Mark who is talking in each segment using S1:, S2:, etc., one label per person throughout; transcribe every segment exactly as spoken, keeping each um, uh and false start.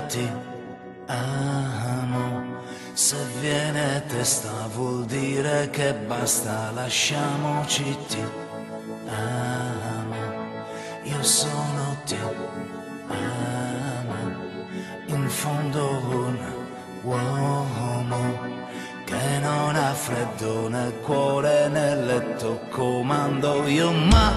S1: ti amo. Se viene testa vuol dire che basta, lasciamoci, ti amo. Io sono ti amo. In fondo un uomo che non ha freddo nel cuore, nel letto comando io, ma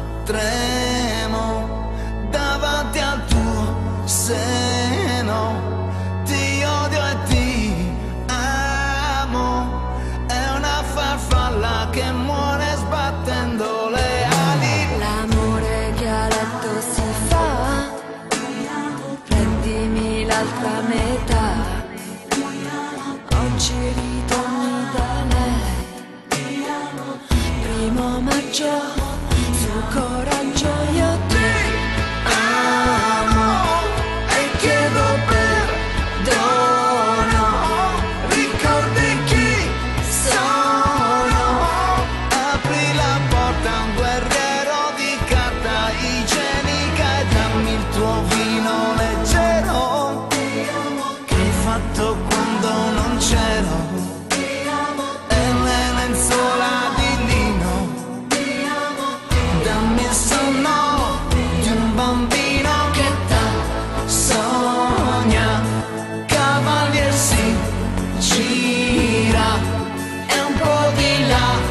S1: tremo davanti al tuo seno. Ti odio e ti amo, è una farfalla che muore sbattendo le ali.
S2: L'amore che a letto si fa, prendimi l'altra metà. Oggi ritorni da lei, primo maggio, sul coraggio io ti amo e chiedo perdono. Ricordi chi sono?
S1: Apri la porta a un guerriero di carta igienica e dammi il tuo vino leggero che hai fatto quando non c'ero, e le lenzuola di lino. Dammi il sonno di un bambino che t'ha sogna, cavalier si gira e un po' di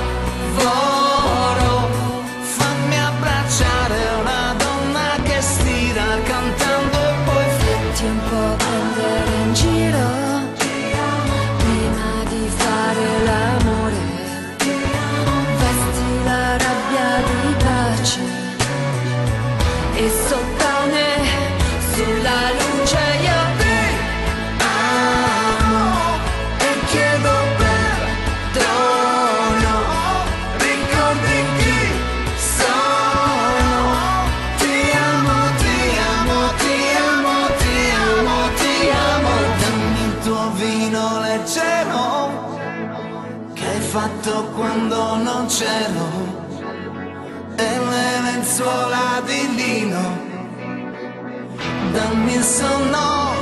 S1: lavoro. Fammi abbracciare una donna che stira cantando e poi
S2: Fatti un po' prendere in giro prima di fare l'amore. Vesti la rabbia di pace e sottane sulla luce io ti amo e chiedo perdono.
S1: ricordi chi sono. Ti amo, ti amo, ti amo, ti amo, ti amo. Dammi il tuo vino leggero che hai fatto quando non c'ero, e le lenzuola di lino. Dammi il sonno